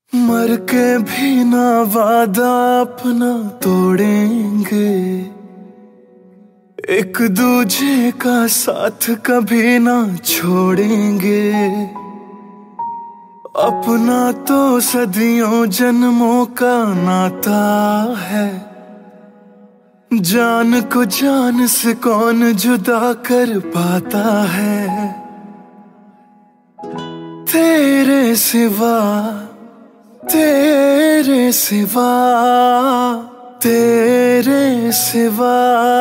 मर के भी ना वादा अपना तोड़ेंगे, एक दूजे का साथ कभी ना छोड़ेंगे। अपना तो सदियों जन्मों का नाता है, जान को जान से कौन जुदा कर पाता है। तेरे सिवा तेरे सिवा तेरे सिवा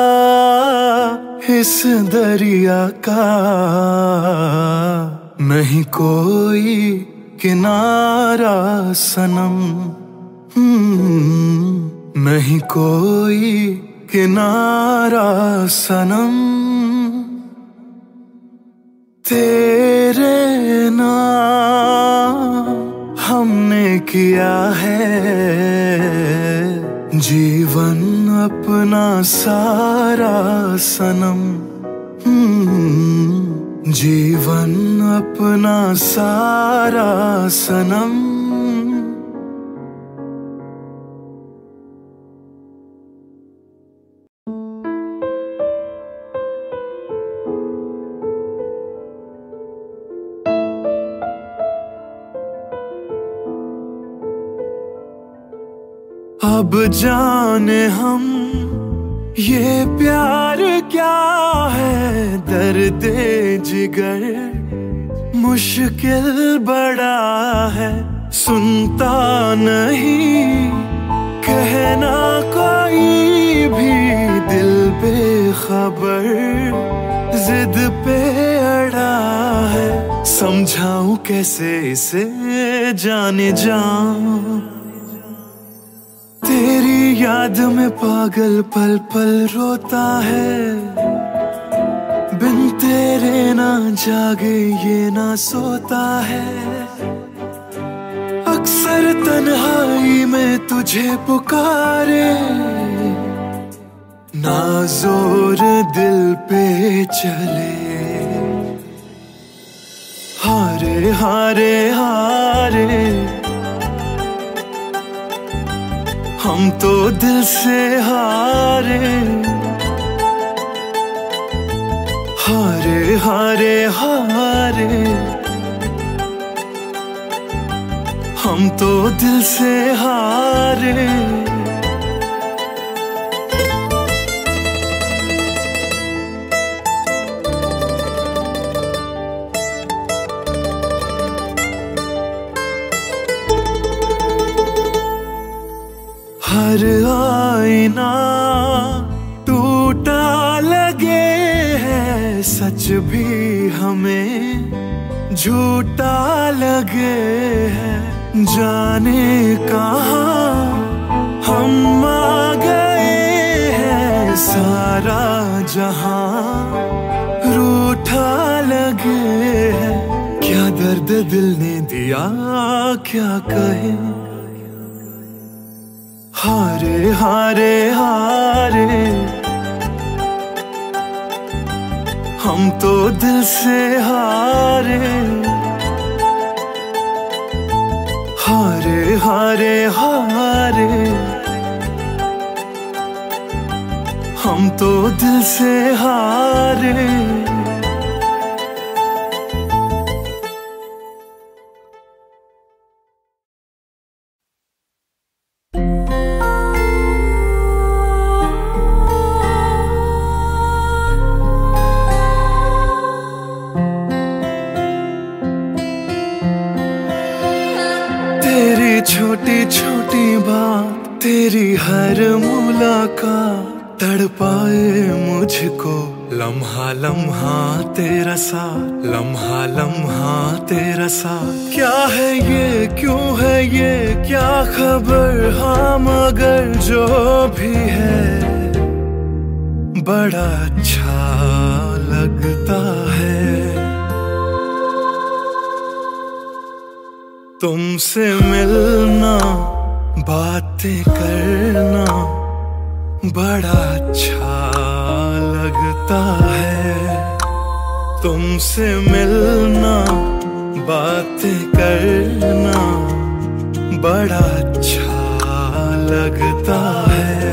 इस दरिया का नहीं कोई किनारा सनम, नहीं कोई किनारा सनम। तेरे नाम हमने किया है जीवन अपना सारा सनम, जीवन अपना सारा सनम। अब जाने हम ये प्यार क्या है, दर्द जिगर मुश्किल बड़ा है। सुनता नहीं कहना कोई भी, दिल बेखबर जिद पे अड़ा है। समझाऊं कैसे इसे जाने जाऊं, तेरी याद में पागल पल पल रोता है। बिन तेरे ना जागे ये ना सोता है। अक्सर तन्हाई में तुझे पुकारे, ना जोर दिल पे चले। हारे हारे हारे हम तो दिल से हारे, हारे हारे हारे हम तो दिल से हारे। हर आईना टूटा लगे है, सच भी हमें झूठा लगे है। जाने कहाँ हम आ गए हैं, सारा जहां रूठा लगे है। क्या दर्द दिल ने दिया क्या कहे। हारे हारे हारे हम तो दिल से हारे, हारे हारे हारे हम तो दिल से हारे। छोटी छोटी बात, तेरी हर मुलाकात तड़पाए मुझको। लम्हा लम्हा तेरा साथ, लम्हा लम्हा तेरा साथ। क्या है ये, क्यों है ये, क्या खबर। हाँ मगर जो भी है बड़ा अच्छा लगता है। तुमसे मिलना बातें करना बड़ा अच्छा लगता है। तुमसे मिलना बातें करना बड़ा अच्छा लगता है।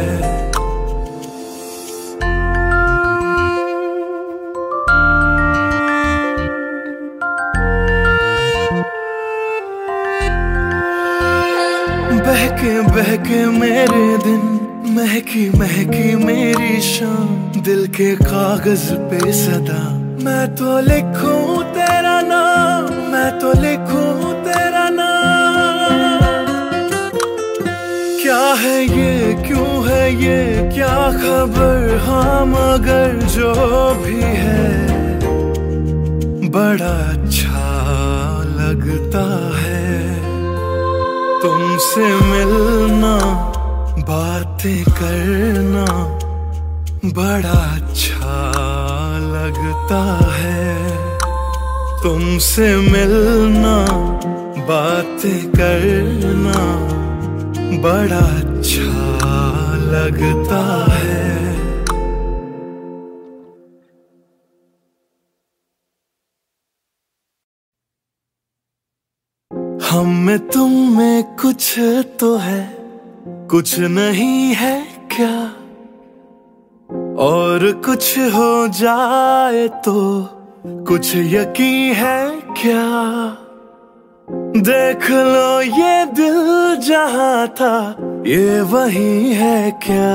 बहके बहके मेरे दिन, महकी महकी मेरी शाम, दिल के कागज पे सदा मैं तो लिखूं तेरा नाम, मैं तो लिखूं तेरा नाम। क्या है ये, क्यों है ये, क्या खबर, हाँ मगर जो भी है बड़ा अच्छा लगता है। तुमसे मिलना, बातें करना बड़ा अच्छा लगता है। तुमसे मिलना, बातें करना बड़ा अच्छा लगता है। हम में तुम में कुछ तो है, कुछ नहीं है क्या? और कुछ हो जाए तो कुछ यकीन है क्या? देख लो ये दिल जहां था ये वही है क्या?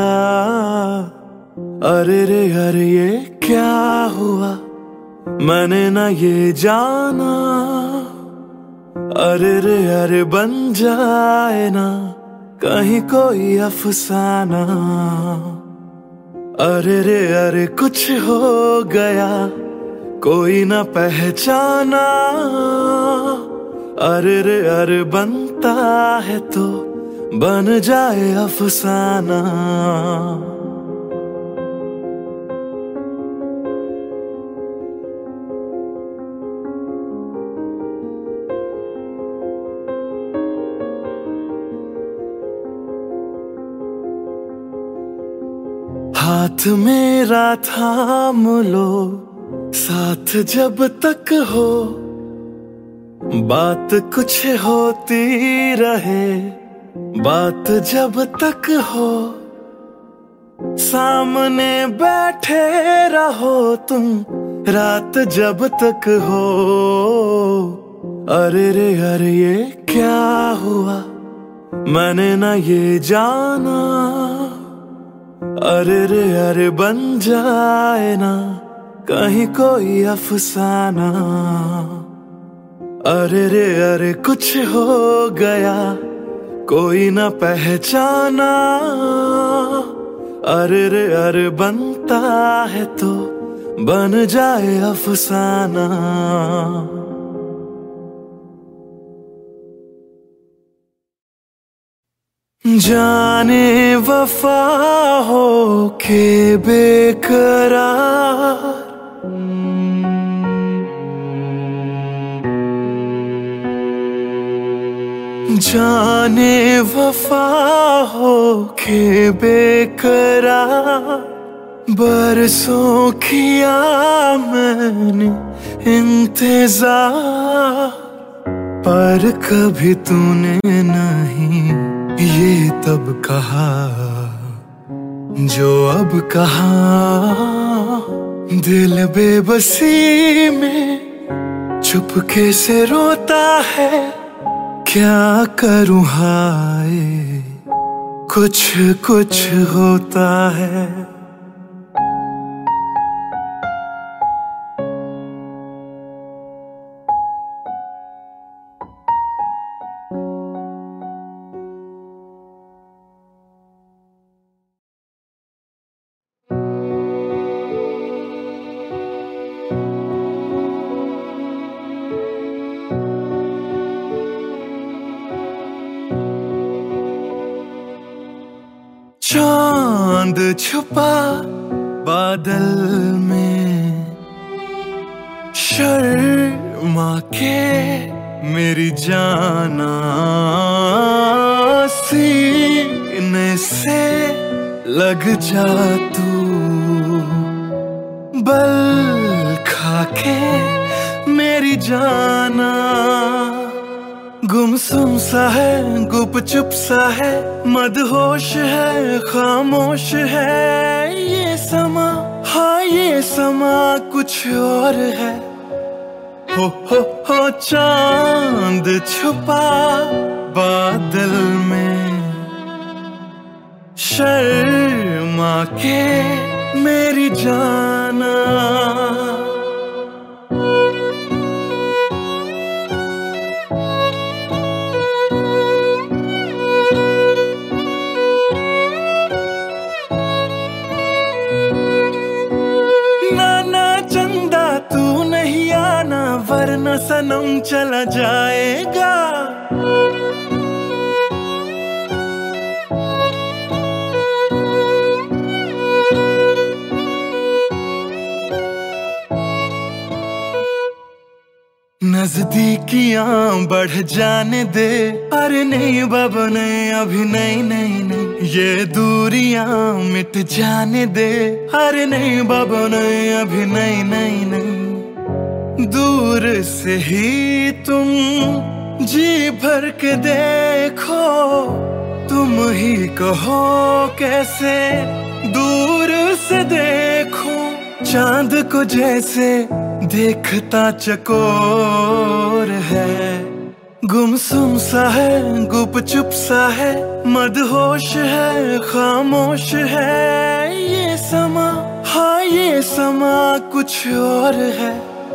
अरे रे अरे ये क्या हुआ, मैंने ना ये जाना। अरे रे अरे बन जाए ना कहीं कोई अफसाना। अरे रे अरे कुछ हो गया कोई ना पहचाना। अरे रे अरे बनता है तो बन जाए अफसाना। हाथ मेरा थाम लो, साथ जब तक हो, बात कुछ होती रहे, बात जब तक हो। सामने बैठे रहो तुम रात जब तक हो। अरे रे अरे ये क्या हुआ, मैंने ना ये जाना। अरे रे अरे बन जाए ना कहीं कोई अफसाना। अरे रे अरे कुछ हो गया कोई ना पहचाना। अरे रे अरे बनता है तो बन जाए अफसाना। जाने वफा हो के बेकरार, जाने वफा हो के बेकरार। बरसों किया मैंने इंतजार, पर कभी तूने नहीं ये तब कहा जो अब कहा। दिल बेबसी में चुपके से रोता है, क्या करूं हाय कुछ कुछ होता है। चांद छुपा बादल में, शर्मा के मेरी जाना। सीने से लग जा तू, बल खा के मेरी जाना। गुमसुम सा है, गुपचुप सा है, मदहोश है, खामोश है ये समा। हाँ ये समा कुछ और है। हो चांद छुपा बादल में, शर्मा के मेरी जाना। वरना सनम चला जाएगा। नजदीकियां बढ़ जाने दे। अरे नहीं बाबा नहीं, अभी नहीं नहीं नहीं, ये दूरियां मिट जाने दे। अरे नहीं बाबा नहीं, अभी नहीं नहीं नहीं। दूर से ही तुम जी भर के देखो, तुम ही कहो कैसे दूर से देखो। चांद को जैसे देखता चकोर है। गुमसुम सा है, गुपचुप सा है, मदहोश है, खामोश है ये समा। हाँ ये समा कुछ और है।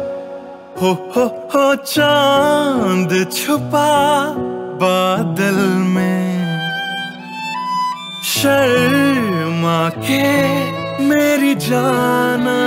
हो चांद छुपा बादल में, शर्मा के मेरी जाना।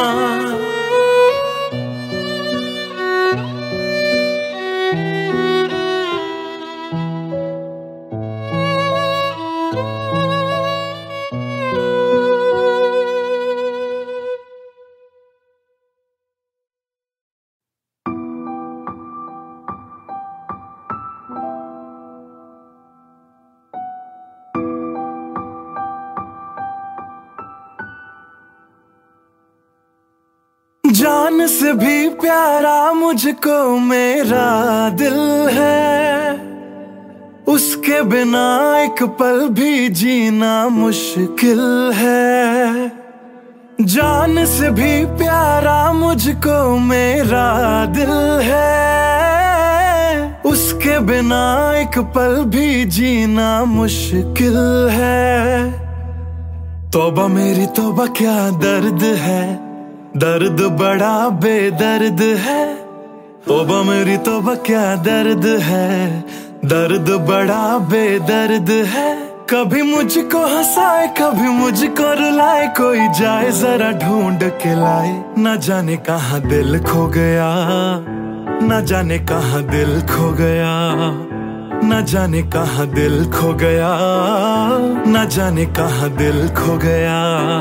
जान से भी प्यारा मुझको मेरा दिल है। उसके बिना एक पल भी जीना मुश्किल है। जान से भी प्यारा मुझको मेरा दिल है। उसके बिना एक पल भी जीना मुश्किल है। तौबा मेरी तौबा क्या दर्द है, दर्द बड़ा बेदर्द है। तौबा मेरी तौबा क्या दर्द है, दर्द बड़ा बेदर्द है। कभी मुझको हंसाए कभी मुझको रुलाए, कोई जाए जरा ढूंढ के लाए। न जाने कहाँ दिल खो गया, न जाने कहाँ दिल खो गया, न जाने कहाँ दिल खो गया, न जाने कहाँ दिल खो गया।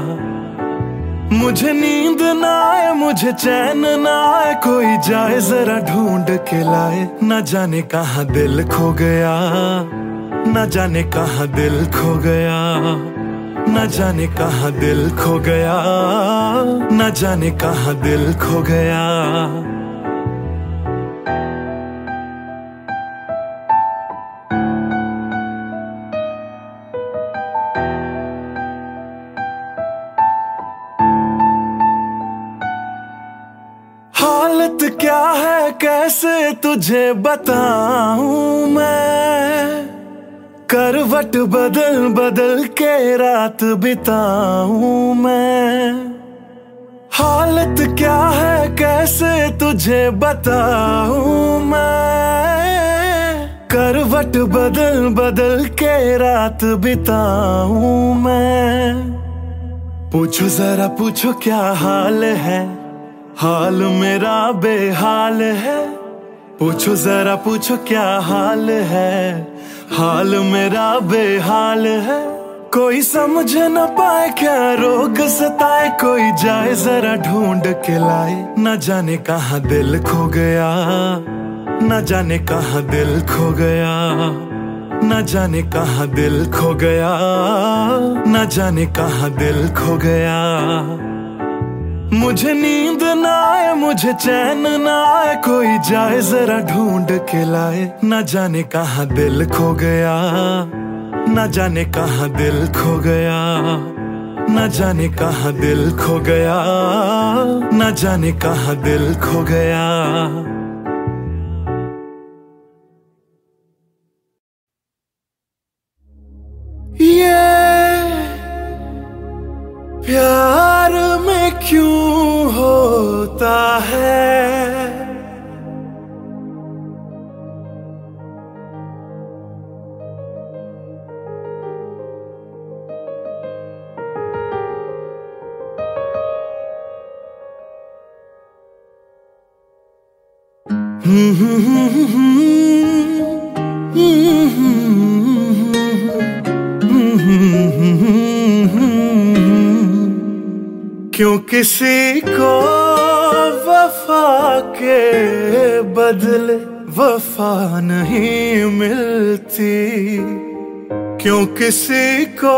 मुझे नींद ना आए मुझे चैन ना आए, कोई जाए जरा ढूंढ के लाए। न जाने कहाँ दिल खो गया, न जाने कहाँ दिल खो गया, न जाने कहाँ दिल खो गया, न जाने कहाँ दिल खो गया। हालत क्या है कैसे तुझे बताऊं मैं, करवट बदल बदल के रात बिताऊं मैं। हालत क्या है कैसे तुझे बताऊं मैं, करवट बदल बदल के रात बिताऊं मैं। पूछो जरा पूछो क्या हाल है, हाल मेरा बेहाल है। पूछो जरा पूछो क्या हाल है, हाल मेरा बेहाल है। कोई समझ न पाए क्या रोग सताए, कोई जाए जरा ढूंढ के लाए। न जाने कहाँ दिल खो गया, न जाने कहाँ दिल खो गया, न जाने कहाँ दिल खो गया, न जाने कहाँ दिल खो गया। मुझे नींद ना आए, मुझे चैन ना आए, कोई जाए जरा ढूंढ के लाए। न जाने कहाँ दिल खो गया, न जाने कहाँ दिल खो गया, न जाने कहाँ दिल खो गया, न जाने कहाँ दिल खो गया। ये प्यार में क्यों होता है, क्यों किसी को वफा के बदले वफा नहीं मिलती, क्यों किसी को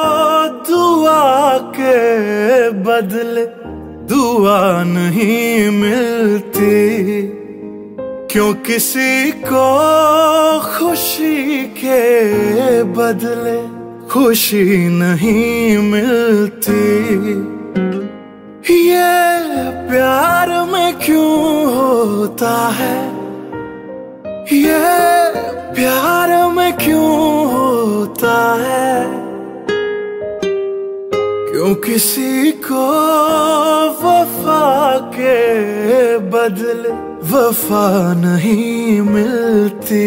दुआ के बदले दुआ नहीं मिलती, क्यों किसी को खुशी के बदले खुशी नहीं मिलती। ये प्यार में क्यों होता है, ये प्यार में क्यों होता है, क्यों किसी को वफा के बदले वफा नहीं मिलती।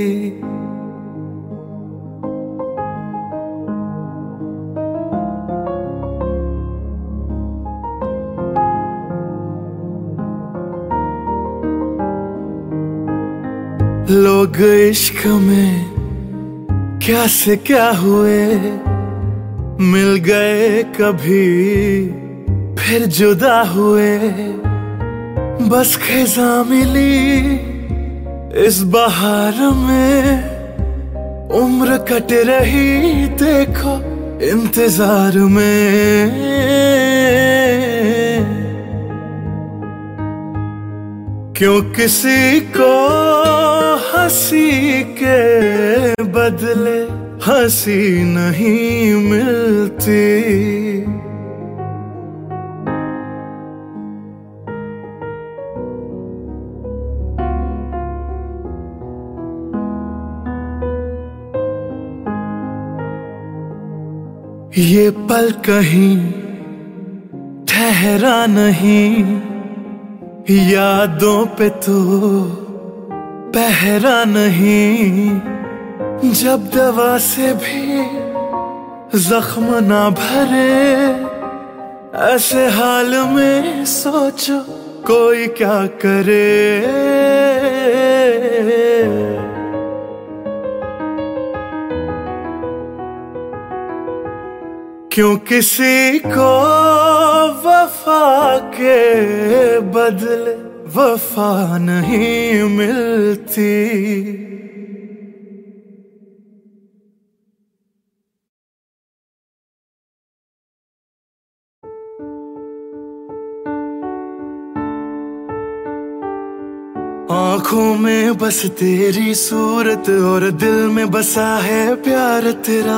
लोग इश्क में क्या से क्या हुए, मिल गए कभी फिर जुदा हुए, बस खिज़ा मिली इस बहार में, उम्र कट रही देखो इंतजार में। क्यों किसी को हंसी के बदले हंसी नहीं मिलती, ये पल कहीं ठहरा नहीं, यादों पे तो पहरा नहीं, जब दवा से भी जख्म ना भरे, ऐसे हाल में सोचो कोई क्या करे। क्यों किसी को वफा के बदले वफा नहीं मिलती। आँखों में बस तेरी सूरत और दिल में बसा है प्यार तेरा।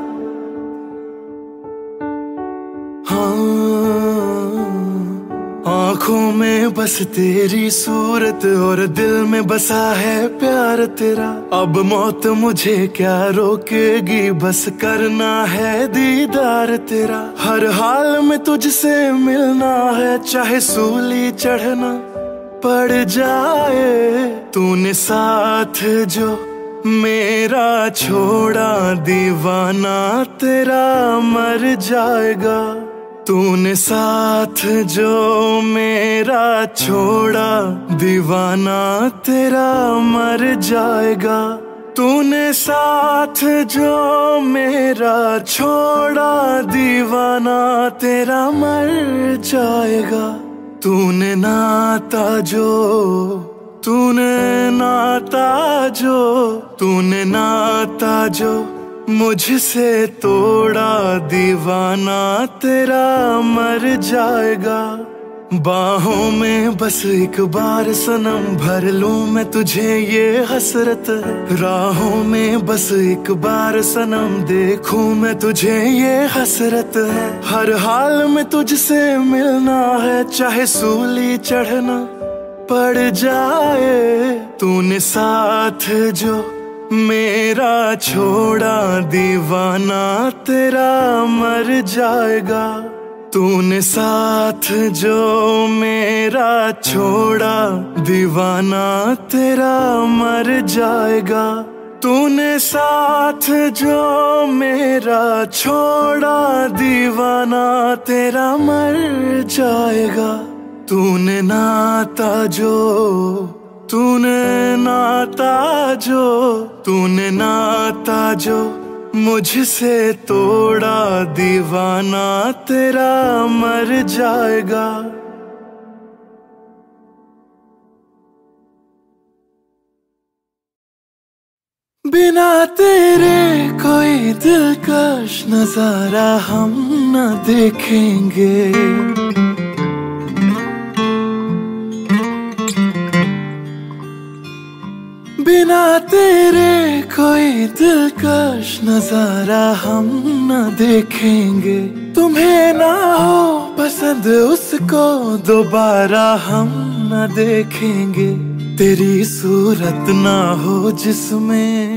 आँखों में बस तेरी सूरत और दिल में बसा है प्यार तेरा। अब मौत मुझे क्या रोकेगी, बस करना है दीदार तेरा। हर हाल में तुझसे मिलना है, चाहे सूली चढ़ना पड़ जाए। तूने साथ जो मेरा छोड़ा, दीवाना तेरा मर जाएगा। तूने साथ जो मेरा छोड़ा, दीवाना तेरा मर जाएगा। तूने साथ जो मेरा छोड़ा, दीवाना तेरा मर जाएगा। तूने नाता जो तूने नाता जो मुझसे तोड़ा, दीवाना तेरा मर जाएगा। बाहों में बस एक बार सनम भर लूं मैं तुझे ये हसरत है। राहों में बस एक बार सनम देखूं मैं तुझे ये हसरत है। हर हाल में तुझसे मिलना है, चाहे सूली चढ़ना पड़ जाए। तूने साथ जो मेरा छोड़ा, दीवाना तेरा मर जाएगा। तूने साथ जो मेरा छोड़ा, दीवाना तेरा मर जाएगा। तूने साथ जो मेरा छोड़ा, दीवाना तेरा मर जाएगा। तूने नाता जो तूने नाता जो मुझसे तोड़ा, दीवाना तेरा मर जाएगा। बिना तेरे कोई दिलकश नजारा हम न देखेंगे। बिना तेरे कोई दिलकश नजारा हम न देखेंगे। तुम्हें ना हो पसंद उसको दोबारा हम न देखेंगे। तेरी सूरत ना हो जिसमें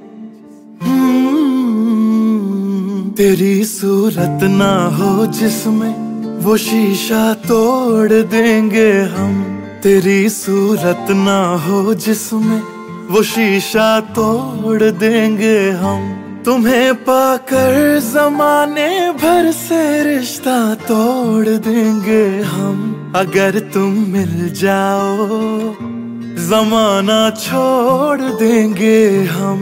तेरी सूरत ना हो जिसमें वो शीशा तोड़ देंगे हम। तेरी सूरत ना हो जिसमें वो शीशा तोड़ देंगे हम। तुम्हें पाकर जमाने भर से रिश्ता तोड़ देंगे हम। अगर तुम मिल जाओ जमाना छोड़ देंगे हम।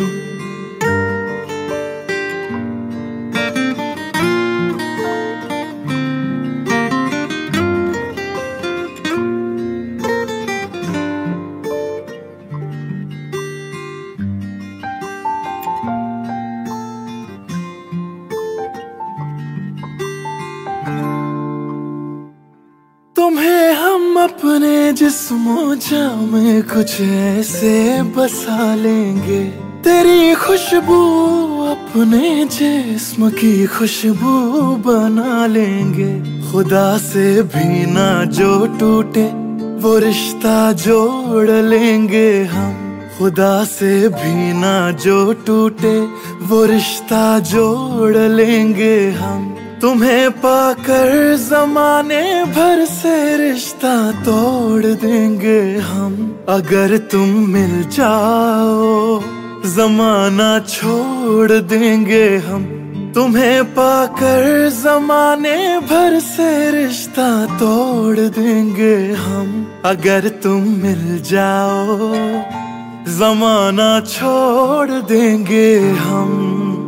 तुम्हें हम अपने जिस्मों जां में कुछ ऐसे बसा लेंगे। तेरी खुशबू अपने जिस्म की खुशबू बना लेंगे। खुदा से भी ना जो टूटे वो रिश्ता जोड़ लेंगे हम। खुदा से भी ना जो टूटे वो रिश्ता जोड़ लेंगे हम। तुम्हें पाकर जमाने भर से रिश्ता तोड़ देंगे हम। अगर तुम मिल जाओ जमाना छोड़ देंगे हम। तुम्हें पाकर जमाने भर से रिश्ता तोड़ देंगे हम। अगर तुम मिल जाओ जमाना छोड़ देंगे हम।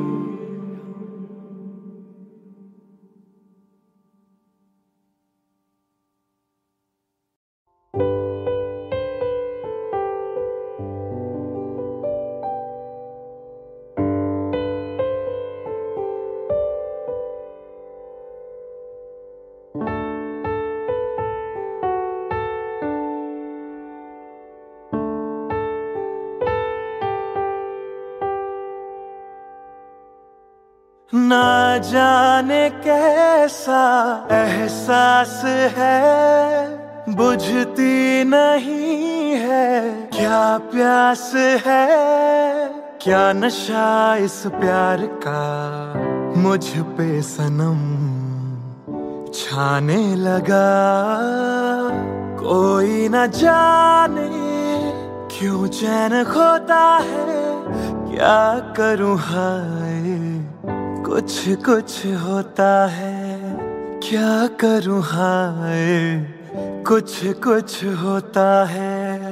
ना जाने कैसा एहसास है, बुझती नहीं है क्या प्यास है। क्या नशा इस प्यार का मुझ पे सनम छाने लगा। कोई न जाने क्यों चैन खोता है। क्या करूं हाय कुछ कुछ होता है। क्या करूं हाय कुछ कुछ होता है।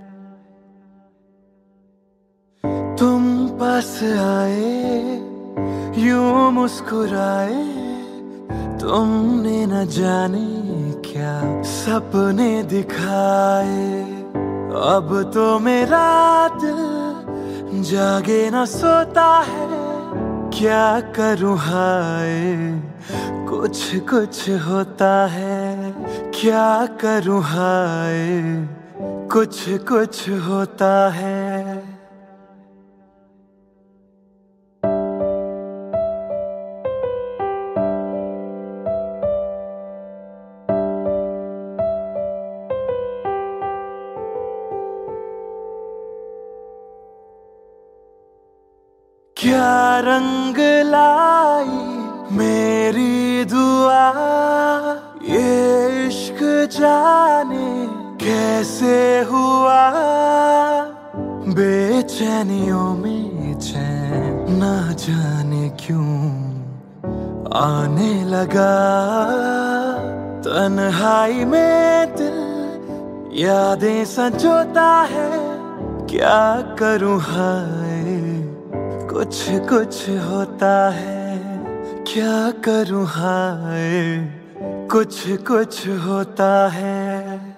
तुम पास आए यूं मुस्कुराए, तुमने न जाने क्या सपने दिखाए। अब तो मेरा दिल जागे न सोता है। क्या करूं हाय कुछ कुछ होता है। क्या करूं हाय, कुछ कुछ होता है। क्या रंग लाई मेरी दुआ, ये इश्क जाने कैसे हुआ। बेचैनियों में चैन ना जाने क्यों आने लगा। तन्हाई में दिल यादें संजोता है। क्या करूं हाय, कुछ कुछ होता है। क्या करूं हाय, कुछ कुछ होता है।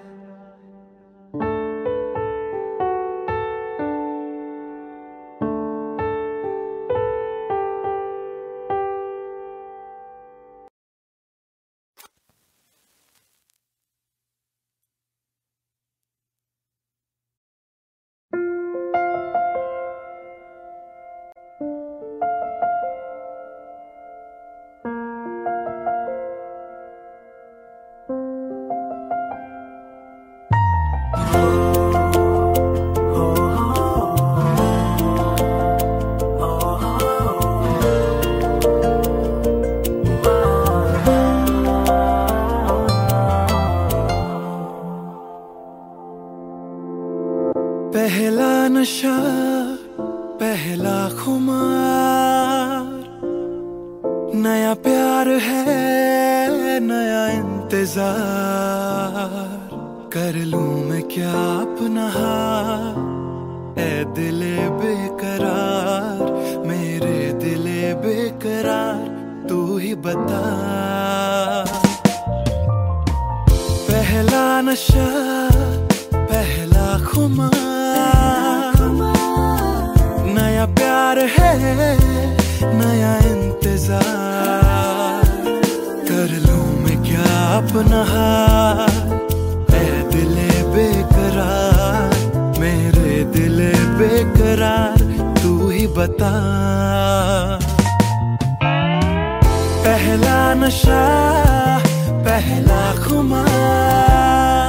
पहला नशा, पहला खुमार, नया प्यार है, नया इंतजार। कर लूं मैं क्या अपना हाल, ऐ दिले बेकरार, मेरे दिले बेकरार, तू ही बता। पहला नशा, पहला खुमार, नया प्यार है, नया इंतजार। कर लूं मैं क्या अपना हाल, ऐ दिले बेकरार, मेरे दिले बेकरार, तू ही बता। पहला नशा, पहला खुमार।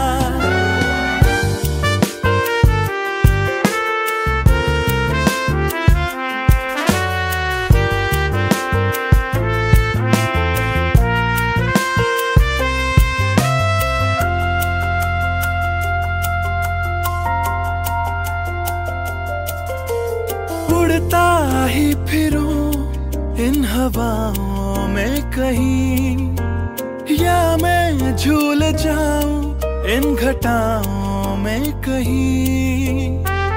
उड़ता ही फिरूं इन हवाओं में कहीं, या मैं झूल जाऊं इन घटाओं में कहीं।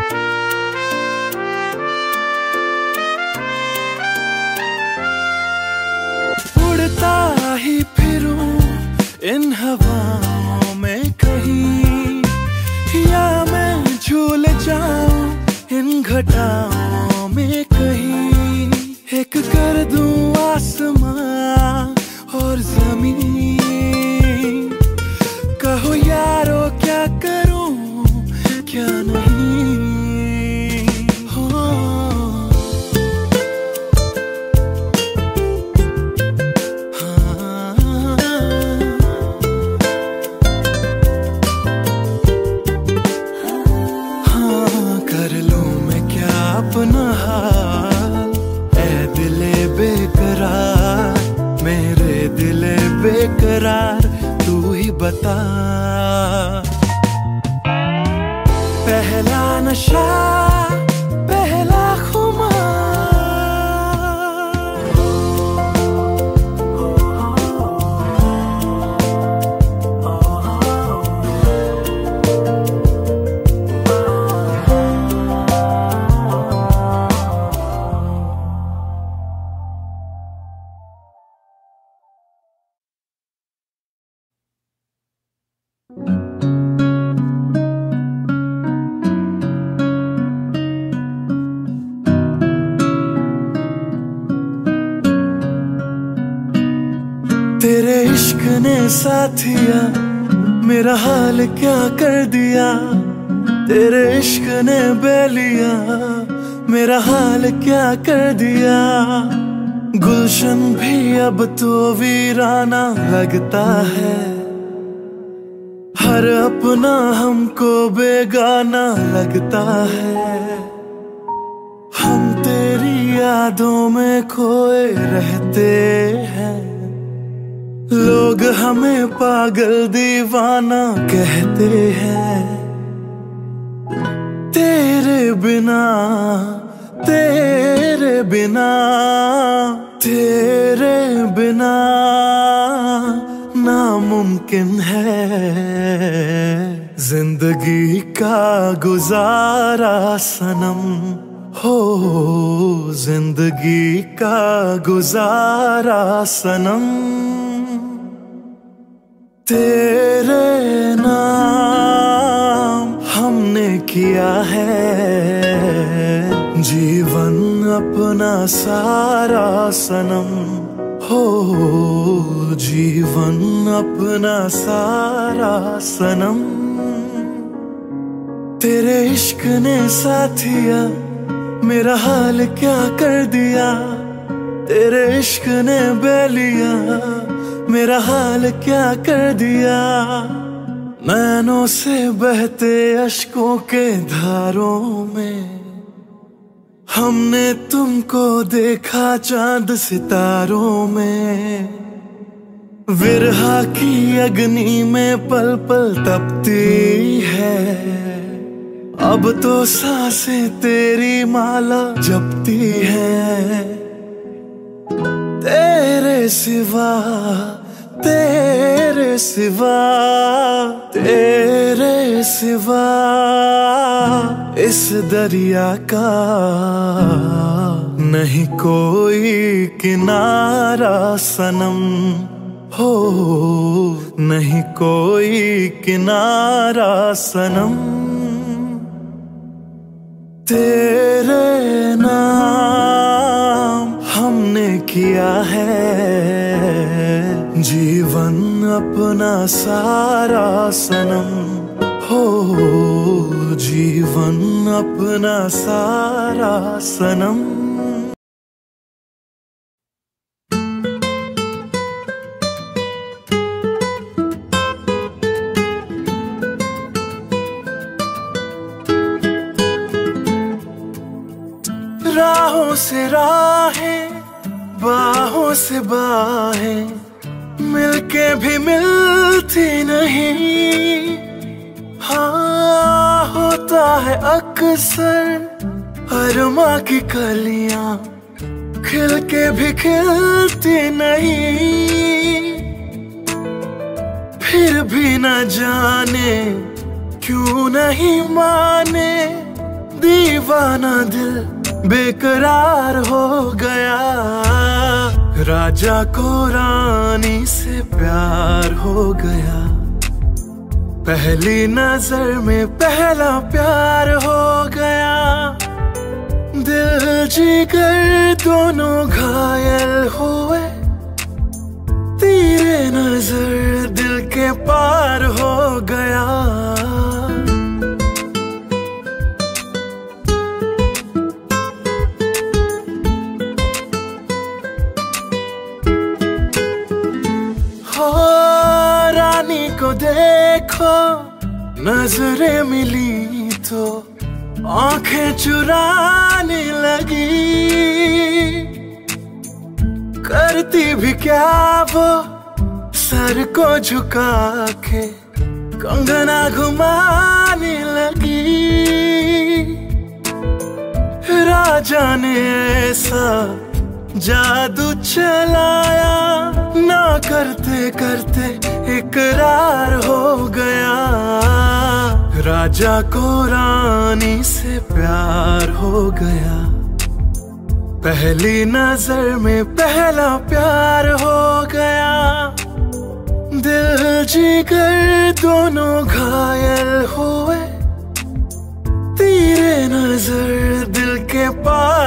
उड़ता ही फिरूं इन हवाओं में कहीं, या मैं झूल जाऊं इन घटाओं में कहीं। एक कर दूं आसमां और जमीन, कहो यारो क्या करूं क्या नहीं। हो हाँ, कर लूं मैं क्या अपना हाल, ऐ दिले बेकरार, मेरे दिले बेकरार, तू ही बता। पहला नशा, पहला खुमार। तेरे इश्क ने साथिया मेरा हाल क्या कर दिया तेरे इश्क ने बेलिया, मेरा हाल क्या कर दिया। गुलशन भी अब तो वीराना लगता है, हर अपना हमको बेगाना लगता है। हम तेरी यादों में खोए रहते हैं, लोग हमें पागल दीवाना कहते हैं। तेरे बिना तेरे बिना तेरे बिना नामुमकिन है जिंदगी का गुजारा सनम हो, जिंदगी का गुजारा सनम। तेरे नाम हमने किया है जीवन अपना सारा सनम हो, जीवन अपना सारा सनम। तेरे इश्क ने साथिया मेरा हाल क्या कर दिया, तेरे इश्क ने बेलिया मेरा हाल क्या कर दिया। नैनों से बहते अश्कों के धारों में हमने तुमको देखा चांद सितारों में। विरहा की अग्नि में पल पल तपती है, अब तो सांसें तेरी माला जपती है। तेरे सिवा तेरे सिवा तेरे सिवा इस दरिया का नहीं कोई किनारा सनम हो, नहीं कोई किनारा सनम। तेरे नाम हमने किया है जीवन अपना सारा सनम हो, जीवन अपना सारा सनम। राहों से राहें बाहों से बाहें मिलके भी मिलती नहीं। हाँ होता है अक्सर अरमा की कलियां खिल के भी खिलती नहीं। फिर भी न जाने क्यों नहीं माने दीवाना दिल बेकरार हो गया। राजा को रानी से प्यार हो गया, पहली नजर में पहला प्यार हो गया। दिल जिगर दोनों घायल हुए, तेरे नजर दिल के पार हो गया। रानी को देखो नजरें मिली तो आंखें चुराने लगी। करती भी क्या वो सर को झुका के कंगना घुमाने लगी। राजा ने ऐसा जादू चलाया, ना करते करते इकरार हो गया। राजा को रानी से प्यार हो गया, पहली नजर में पहला प्यार हो गया। दिल जिगर दोनों घायल हुए, तेरे नजर दिल के पार